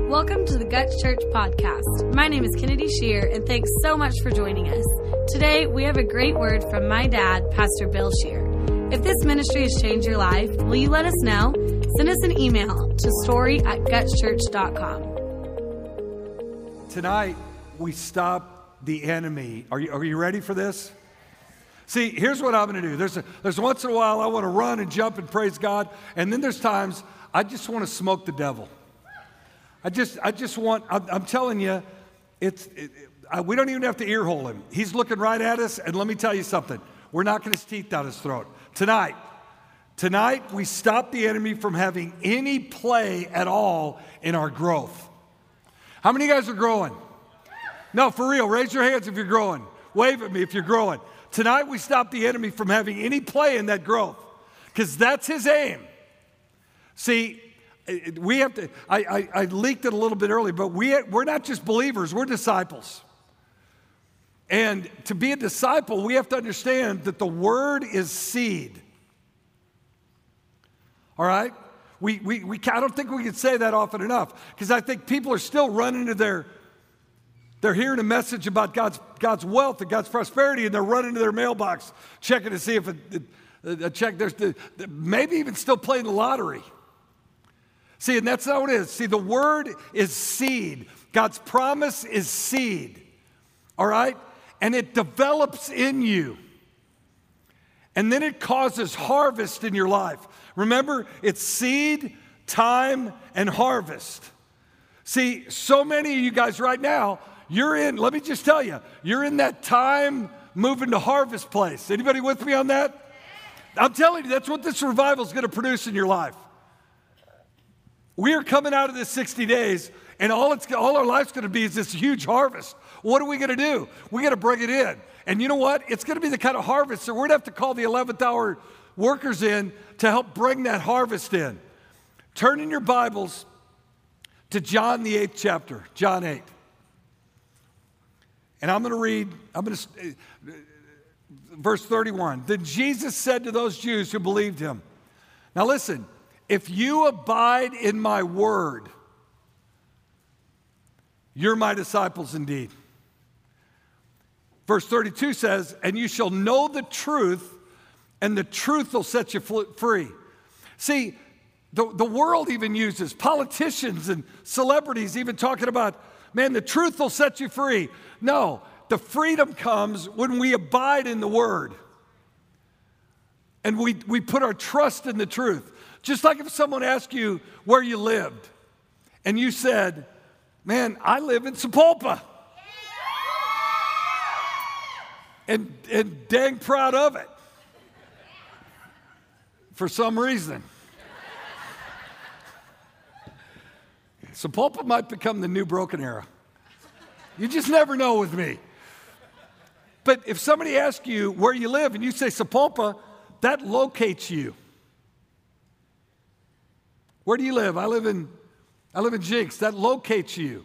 Welcome to the Guts Church podcast. My name is Kennedy Shear, and thanks so much for joining us. Today, we have a great word from my dad, Pastor Bill Shear. If this ministry has changed your life, will you let us know? Send us an email to story@gutschurch.com. Tonight, we stop the enemy. Are you ready for this? See, here's what I'm going to do. There's once in a while I want to run and jump and praise God, and then there's times I just want to smoke the devil. I'm telling you, we don't even have to ear hole him. He's looking right at us, and let me tell you something. We're knocking his teeth down his throat. Tonight, we stop the enemy from having any play at all in our growth. How many of you guys are growing? No, for real, raise your hands if you're growing. Wave at me if you're growing. Tonight, we stop the enemy from having any play in that growth, because that's his aim. See, we have to, I leaked it a little bit early, but we're not just believers, we're disciples. And to be a disciple, we have to understand that the word is seed. All right? I don't think we can say that often enough, because I think people are still running to they're hearing a message about God's wealth and God's prosperity, and they're running to their mailbox, checking to see if maybe even still playing the lottery. See, and that's not what it is. See, the word is seed. God's promise is seed. All right? And it develops in you. And then it causes harvest in your life. Remember, it's seed, time, and harvest. See, so many of you guys right now, let me just tell you, you're in that time moving to harvest place. Anybody with me on that? I'm telling you, that's what this revival is going to produce in your life. We are coming out of this 60 days, and all our life's going to be is this huge harvest. What are we going to do? We got to bring it in. And you know what? It's going to be the kind of harvest that we're going to have to call the 11th hour workers in to help bring that harvest in. Turn in your Bibles to John, the 8th chapter, John 8. And I'm going to read, verse 31. Then Jesus said to those Jews who believed him. Now listen. If you abide in my word, you're my disciples indeed. Verse 32 says, and you shall know the truth, and the truth will set you free. See, the world even uses, politicians and celebrities even talking about, man, the truth will set you free. No, the freedom comes when we abide in the word. And we put our trust in the truth. Just like if someone asked you where you lived, and you said, man, I live in Sapulpa. And dang proud of it. For some reason. Sapulpa might become the new Broken Arrow. You just never know with me. But if somebody asks you where you live, and you say Sapulpa, that locates you. Where do you live? I live in Jinx. That locates you.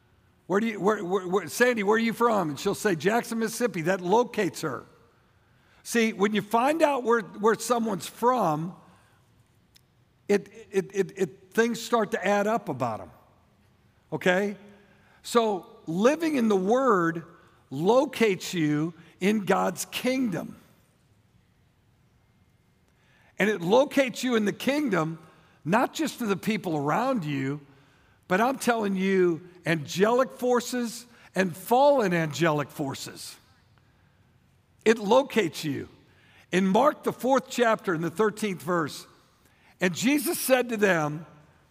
Sandy, where are you from? And she'll say Jackson, Mississippi. That locates her. See, when you find out where someone's from, things start to add up about them. Okay? So living in the Word locates you in God's kingdom. And it locates you in the kingdom not just to the people around you, but I'm telling you, angelic forces and fallen angelic forces. It locates you. In Mark, the 4th chapter, in the 13th verse, and Jesus said to them,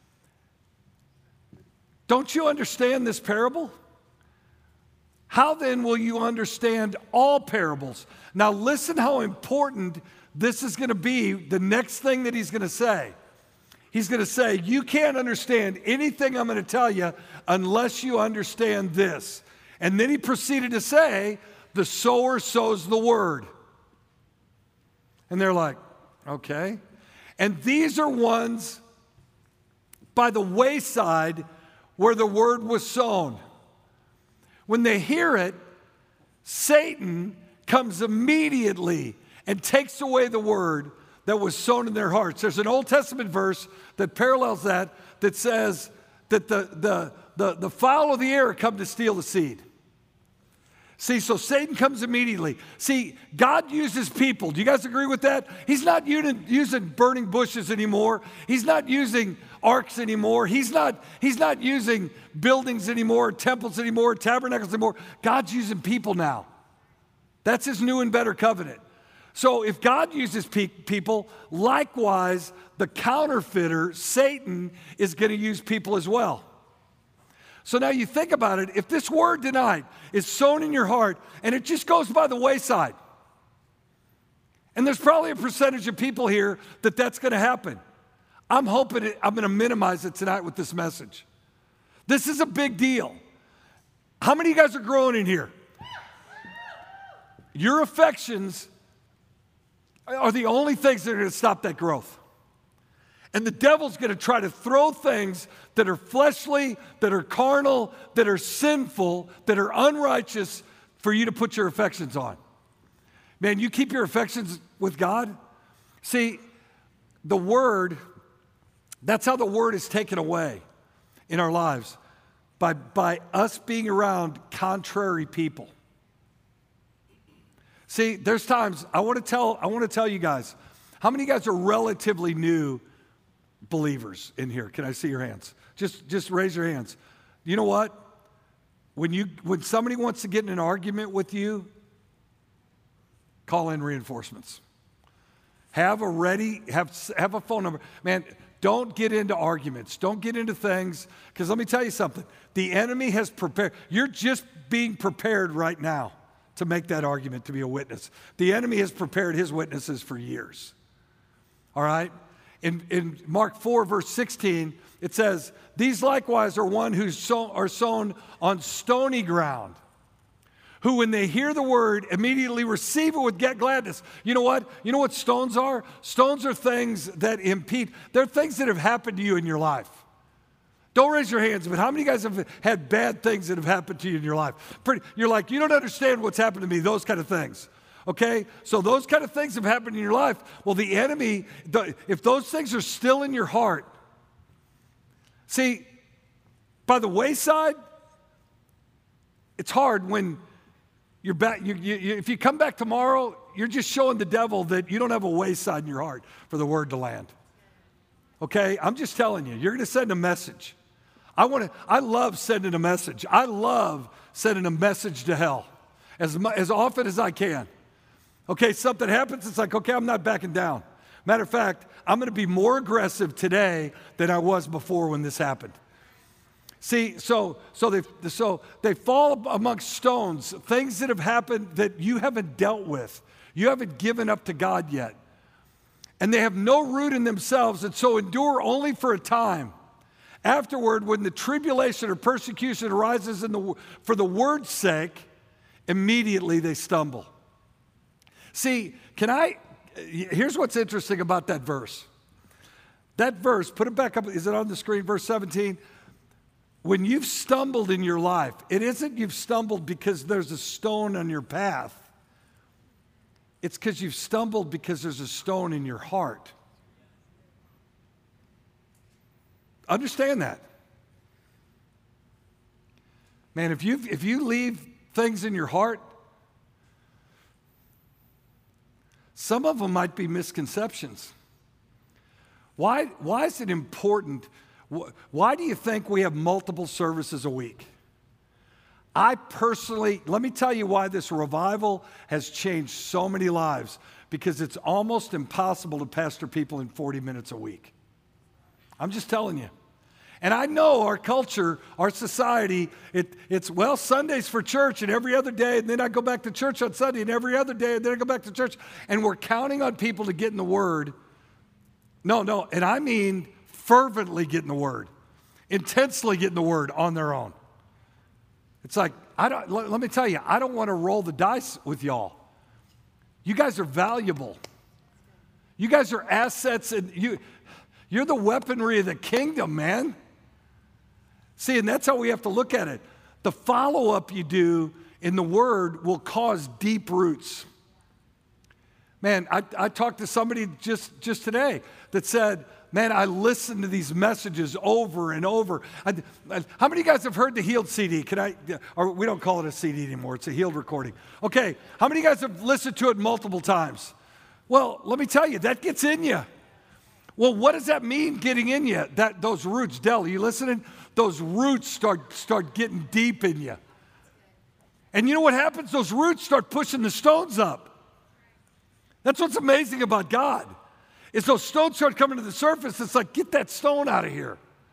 don't you understand this parable? How then will you understand all parables? Now listen how important this is going to be, the next thing that he's going to say. He's going to say, you can't understand anything I'm going to tell you unless you understand this. And then he proceeded to say, the sower sows the word. And they're like, okay. And these are ones by the wayside where the word was sown. When they hear it, Satan comes immediately and takes away the word that was sown in their hearts. There's an Old Testament verse that parallels that says that the fowl of the air come to steal the seed. See, so Satan comes immediately. See, God uses people. Do you guys agree with that? He's not using burning bushes anymore. He's not using arks anymore. He's not using buildings anymore, temples anymore, tabernacles anymore. God's using people now. That's his new and better covenant. So if God uses people, likewise, the counterfeiter, Satan, is going to use people as well. So now you think about it, if this word tonight is sown in your heart and it just goes by the wayside, and there's probably a percentage of people here that's going to happen. I'm hoping I'm going to minimize it tonight with this message. This is a big deal. How many of you guys are growing in here? Your affections are the only things that are going to stop that growth. And the devil's going to try to throw things that are fleshly, that are carnal, that are sinful, that are unrighteous for you to put your affections on. Man, you keep your affections with God. See, the word, that's how the word is taken away in our lives, by us being around contrary people. See, there's times, I want to tell you guys, how many of you guys are relatively new believers in here? Can I see your hands? Just raise your hands. You know what? When somebody wants to get in an argument with you, call in reinforcements. Have a phone number. Man, don't get into arguments. Don't get into things, because let me tell you something. The enemy has prepared. You're just being prepared right now to make that argument, to be a witness. The enemy has prepared his witnesses for years. All right? In Mark 4, verse 16, it says, these likewise are one who are sown on stony ground, who when they hear the word immediately receive it with gladness. You know what? You know what stones are? Stones are things that impede. They're things that have happened to you in your life. Don't raise your hands, but how many of you guys have had bad things that have happened to you in your life? You're like, you don't understand what's happened to me, those kind of things. Okay, so those kind of things have happened in your life. Well, the enemy, if those things are still in your heart, see, by the wayside, it's hard when you're back. If you come back tomorrow, you're just showing the devil that you don't have a wayside in your heart for the word to land. Okay, I'm just telling you, you're going to send a message. I love sending a message. I love sending a message to hell as often as I can. Okay, something happens, it's like, okay, I'm not backing down. Matter of fact, I'm going to be more aggressive today than I was before when this happened. See, so they fall amongst stones, things that have happened that you haven't dealt with. You haven't given up to God yet. And they have no root in themselves, and so endure only for a time. Afterward, when the tribulation or persecution arises for the word's sake, immediately they stumble. See, here's what's interesting about that verse. That verse, put it back up, is it on the screen, verse 17? When you've stumbled in your life, it isn't you've stumbled because there's a stone on your path. It's because you've stumbled because there's a stone in your heart. Understand that. Man, if you leave things in your heart, some of them might be misconceptions. Why is it important? Why do you think we have multiple services a week? I personally, let me tell you why this revival has changed so many lives, because it's almost impossible to pastor people in 40 minutes a week. I'm just telling you. And I know our culture, our society, it's Sundays for church and every other day, and then I go back to church on Sunday and every other day, and then I go back to church, and we're counting on people to get in the Word. No, and I mean fervently get in the Word, intensely get in the Word on their own. It's like, let me tell you, I don't want to roll the dice with y'all. You guys are valuable. You guys are assets, and you're the weaponry of the kingdom, man. See, and that's how we have to look at it. The follow-up you do in the Word will cause deep roots. Man, I talked to somebody just today that said man, I listen to these messages over and over. How many of you guys have heard the Healed CD? Or we don't call it a CD anymore. It's a Healed recording. Okay, how many of you guys have listened to it multiple times? Well, let me tell you, that gets in you. Well, what does that mean, getting in you? Those roots, Del, are you listening? Those roots start getting deep in you. And you know what happens? Those roots start pushing the stones up. That's what's amazing about God. Is those stones start coming to the surface, it's like, get that stone out of here.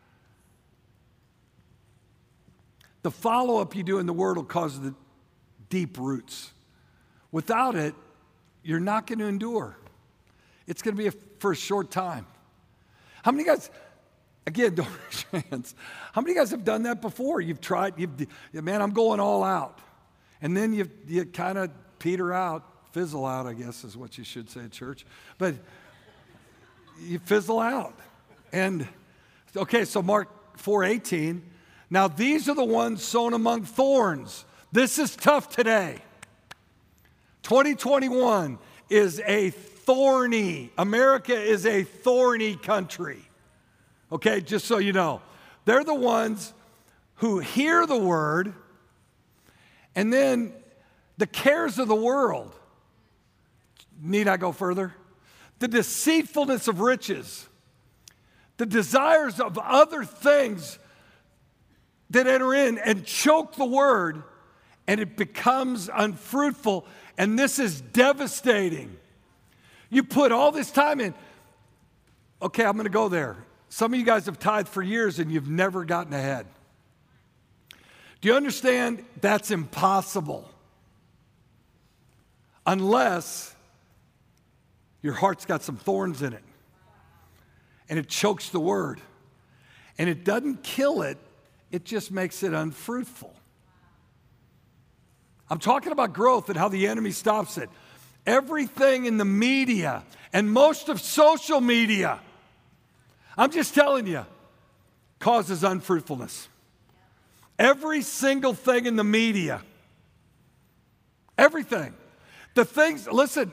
The follow-up you do in the Word will cause the deep roots. Without it, you're not going to endure. It's going to be for a short time. How many guys, again, don't raise your hands. How many guys have done that before? You've tried, man, I'm going all out. And then you kind of peter out, fizzle out, I guess is what you should say at church. But you fizzle out. And, okay, so Mark 4:18. Now these are the ones sown among thorns. This is tough today. 2021 is America is a thorny country. Okay, just so you know. They're the ones who hear the word, and then the cares of the world. Need I go further? The deceitfulness of riches, the desires of other things that enter in and choke the word, and it becomes unfruitful, and this is devastating. You put all this time in. Okay, I'm going to go there. Some of you guys have tithed for years and you've never gotten ahead. Do you understand? That's impossible. Unless your heart's got some thorns in it. And it chokes the word. And it doesn't kill it, it just makes it unfruitful. I'm talking about growth and how the enemy stops it. Everything in the media and most of social media, I'm just telling you, causes unfruitfulness. Every single thing in the media, everything. The things, listen,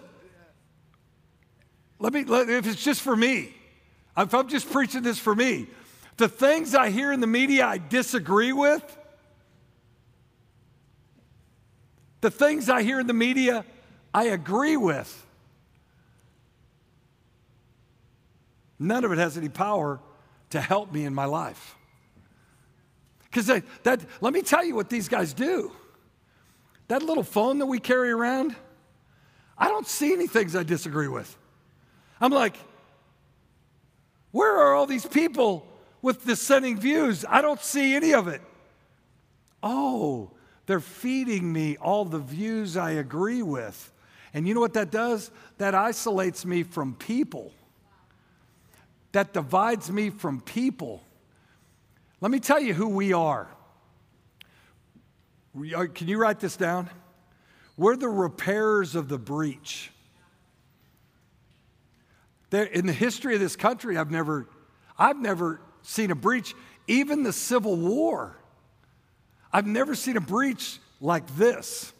if it's just for me, if I'm just preaching this for me, the things I hear in the media I disagree with, the things I hear in the media I agree with. None of it has any power to help me in my life. Because let me tell you what these guys do. That little phone that we carry around, I don't see any things I disagree with. I'm like, where are all these people with dissenting views? I don't see any of it. Oh, they're feeding me all the views I agree with. And you know what that does? That isolates me from people. That divides me from people. Let me tell you who we are. Can you write this down? We're the repairers of the breach. In the history of this country, I've never seen a breach. Even the Civil War, I've never seen a breach like this.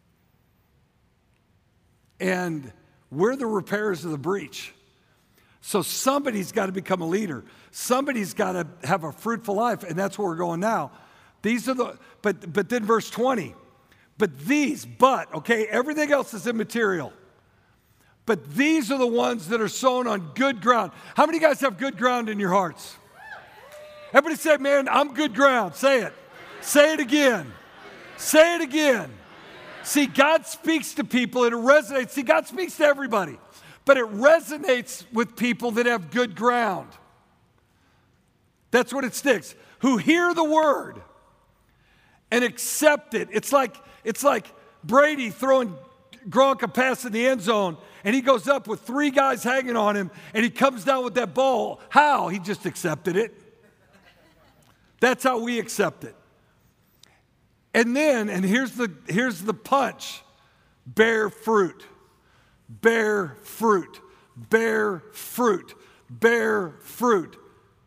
And we're the repairers of the breach. So somebody's got to become a leader. Somebody's got to have a fruitful life, and that's where we're going now. These are but then verse 20. Okay, everything else is immaterial. But these are the ones that are sown on good ground. How many guys have good ground in your hearts? Everybody say, man, I'm good ground. Say it. Say it again. Say it again. See, God speaks to people and it resonates. See, God speaks to everybody, but it resonates with people that have good ground. That's what it sticks. Who hear the word and accept it. It's like Brady throwing Gronk a pass in the end zone, and he goes up with 3 guys hanging on him, and he comes down with that ball. How? He just accepted it. That's how we accept it. And then, and here's the punch, bear fruit, bear fruit, bear fruit, bear fruit.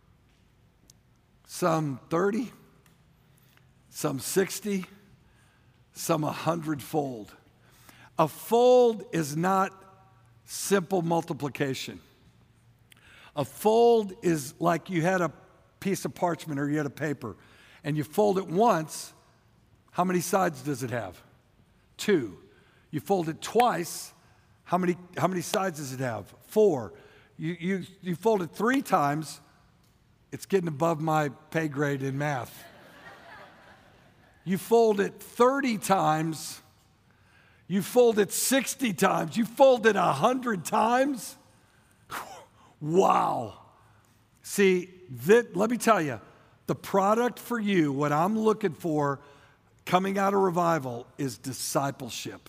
Some 30, some 60, some 100-fold. A fold is not simple multiplication. A fold is like you had a piece of parchment or you had a paper, and you fold it once. How many sides does it have? 2. You fold it twice. How many sides does it have? 4. You fold it 3 times. It's getting above my pay grade in math. You fold it 30 times. You fold it 60 times. You fold it 100 times. Wow. See, let me tell you, the product for you, what I'm looking for coming out of revival is discipleship.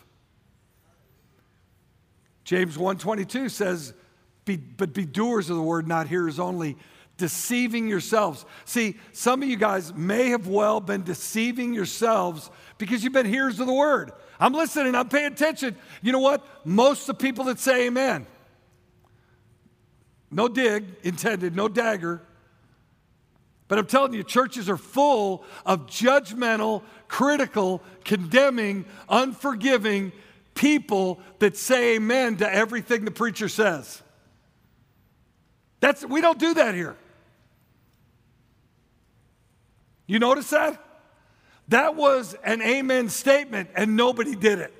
James 1:22 says, but be doers of the word, not hearers only, deceiving yourselves. See, some of you guys may have well been deceiving yourselves because you've been hearers of the word. I'm listening, I'm paying attention. You know what? Most of the people that say amen, no dig intended, no dagger. But I'm telling you, churches are full of judgmental, critical, condemning, unforgiving people that say amen to everything the preacher says. We don't do that here. You notice that? That was an amen statement and nobody did it.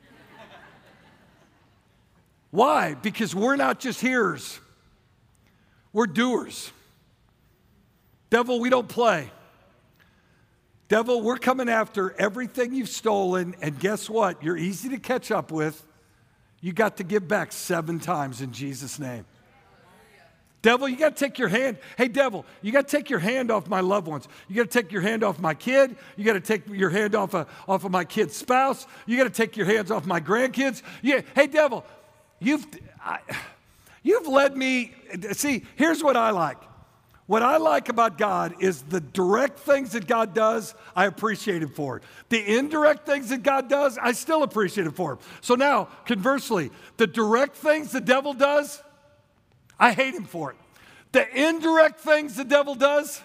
Why? Because we're not just hearers. We're doers. Devil, we don't play. Devil, we're coming after everything you've stolen, and guess what? You're easy to catch up with. You got to give back 7 times in Jesus' name. Devil, you got to take your hand. Hey, devil, you got to take your hand off my loved ones. You got to take your hand off my kid. You got to take your hand off of my kid's spouse. You got to take your hands off my grandkids. Yeah. Hey, devil, you've led me. See, here's what I like. What I like about God is the direct things that God does, I appreciate Him for it. The indirect things that God does, I still appreciate Him for it. So now, conversely, the direct things the devil does, I hate Him for it. The indirect things the devil does,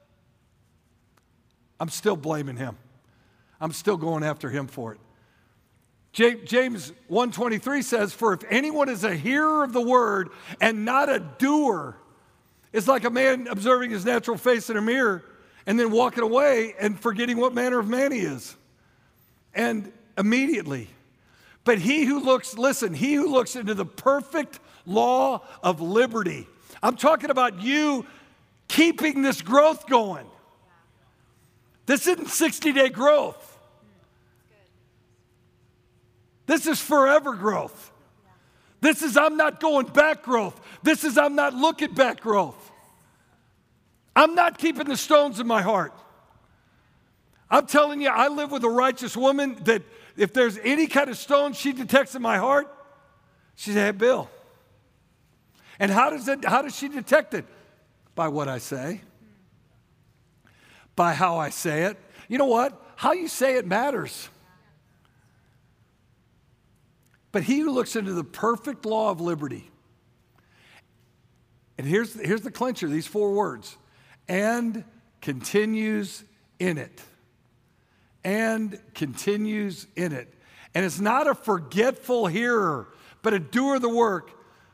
I'm still blaming Him. I'm still going after Him for it. James 1:23 says, for if anyone is a hearer of the word and not a doer, it's like a man observing his natural face in a mirror and then walking away and forgetting what manner of man he is. And immediately. But he who looks into the perfect law of liberty. I'm talking about you keeping this growth going. This isn't 60-day growth. This is forever growth. This is I'm not going back growth. This is I'm not looking back growth. I'm not keeping the stones in my heart. I'm telling you, I live with a righteous woman that if there's any kind of stone she detects in my heart, she says, hey, Bill. And how does she detect it? By what I say. By how I say it. You know what? How you say it matters. But he who looks into the perfect law of liberty, and here's the clincher, these 4 words, and continues in it. And continues in it. And it's not a forgetful hearer, but a doer of the work.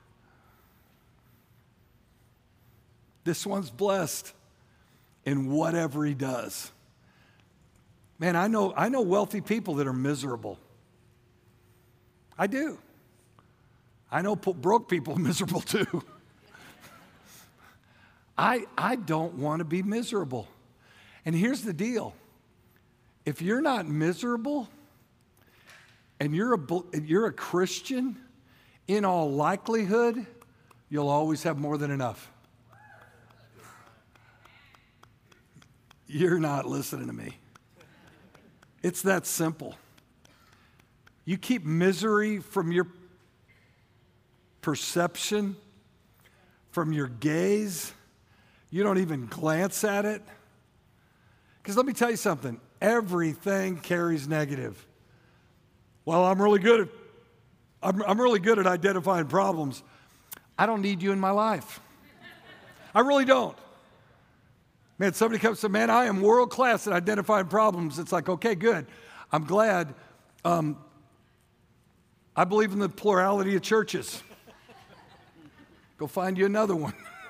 This one's blessed in whatever he does. Man, I know wealthy people that are miserable. I do. I know broke people miserable too. I don't want to be miserable. And here's the deal. If you're not miserable and you're a Christian, in all likelihood, you'll always have more than enough. You're not listening to me. It's that simple. You keep misery from your perception, from your gaze. You don't even glance at it. Because let me tell you something. Everything carries negative. Well, I'm really good at identifying problems. I don't need you in my life. I really don't. Man, somebody comes to, man, I am world class at identifying problems. It's like, okay, good. I'm glad. I believe in the plurality of churches. Go find you another one.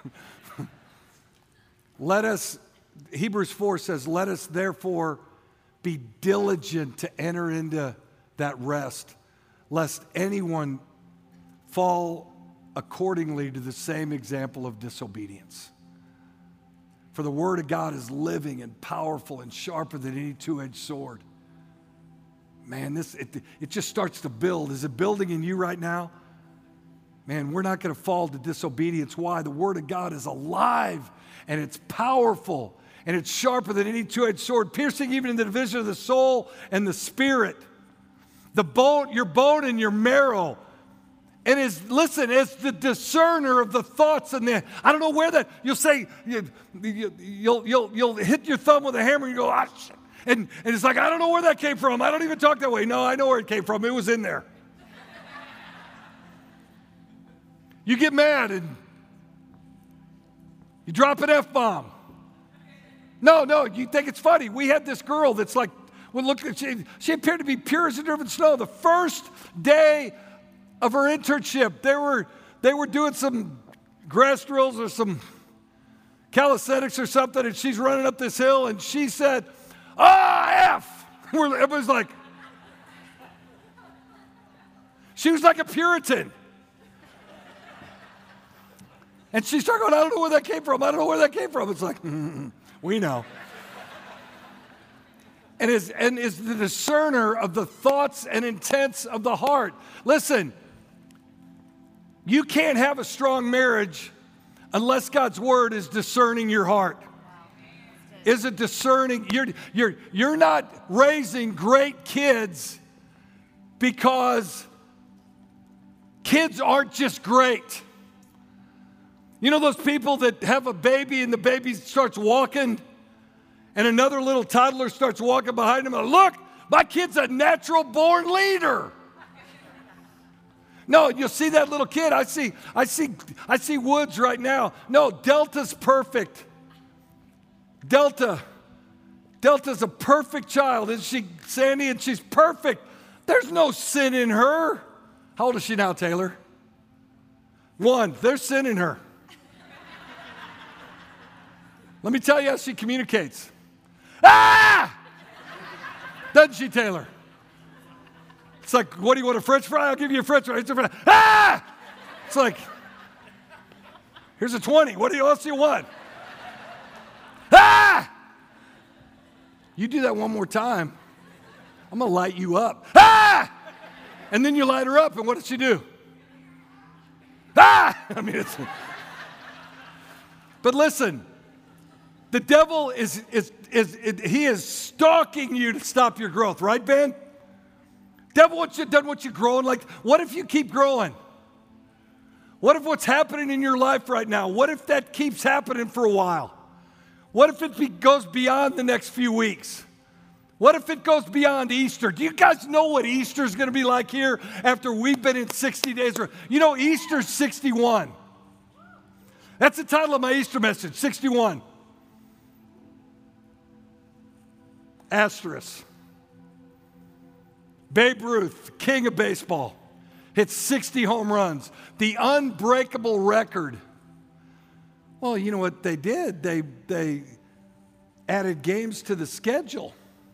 Hebrews 4 says, let us therefore be diligent to enter into that rest, lest anyone fall accordingly to the same example of disobedience. For the word of God is living and powerful and sharper than any two-edged sword. Man, it just starts to build. Is it building in you right now? Man, we're not going to fall to disobedience. Why? The word of God is alive and it's powerful and it's sharper than any two-edged sword, piercing even in the division of the soul and the spirit, your bone and your marrow. And is the discerner of the thoughts and I don't know where that, you'll say, you'll hit your thumb with a hammer and you go, ah, shit. And it's like, I don't know where that came from. I don't even talk that way. No, I know where it came from. It was in there. You get mad and you drop an F-bomb. No, you think it's funny. We had this girl that's like, well, look, she appeared to be pure as the driven snow. The first day of her internship, they were doing some grass drills or some calisthenics or something, and she's running up this hill, and she said, F! Everybody's like, she was like a Puritan. And she started going, I don't know where that came from. I don't know where that came from. It's like, we know. And is the discerner of the thoughts and intents of the heart. Listen, you can't have a strong marriage unless God's word is discerning your heart. Is it discerning? You're not raising great kids because kids aren't just great. You know those people that have a baby and the baby starts walking and another little toddler starts walking behind him and look, my kid's a natural born leader. No, you'll see that little kid. I see Woods right now. No, Delta's perfect. Delta's a perfect child. Isn't she, Sandy? And she's perfect. There's no sin in her. How old is she now, Taylor? 1. There's sin in her. Let me tell you how she communicates. Ah! Doesn't she, Taylor? It's like, what do you want, a French fry? I'll give you a French fry. It's a French fry. Ah! It's like, here's a 20. What else do you want? Ah! You do that one more time, I'm going to light you up. Ah! And then you light her up, and what does she do? Ah! I mean, but listen, the devil is stalking you to stop your growth, right, Ben? Devil doesn't want you growing. Like, what if you keep growing? What if what's happening in your life right now, what if that keeps happening for a while? What if it goes beyond the next few weeks? What if it goes beyond Easter? Do you guys know what Easter is going to be like here after we've been in 60 days? You know, Easter's 61. That's the title of my Easter message, 61. Asterisk. Babe Ruth, king of baseball, hit 60 home runs. The unbreakable record. Well, you know what they did? They added games to the schedule.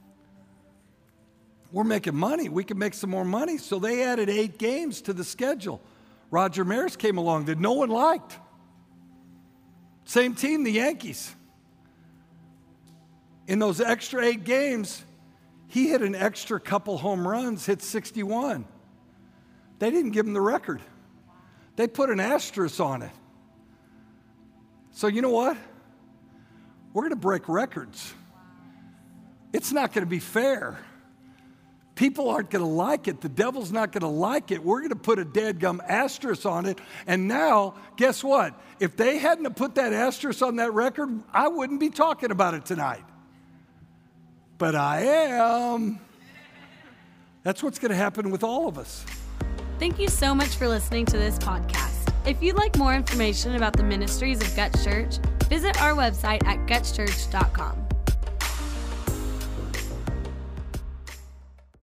We're making money. We can make some more money. So they added 8 games to the schedule. Roger Maris came along that no one liked. Same team, the Yankees. In those extra 8 games, he hit an extra couple home runs, hit 61. They didn't give him the record. They put an asterisk on it. So you know what? We're going to break records. It's not going to be fair. People aren't going to like it. The devil's not going to like it. We're going to put a dadgum asterisk on it. And now, guess what? If they hadn't have put that asterisk on that record, I wouldn't be talking about it tonight. But I am. That's what's going to happen with all of us. Thank you so much for listening to this podcast. If you'd like more information about the ministries of Guts Church, visit our website at gutschurch.com.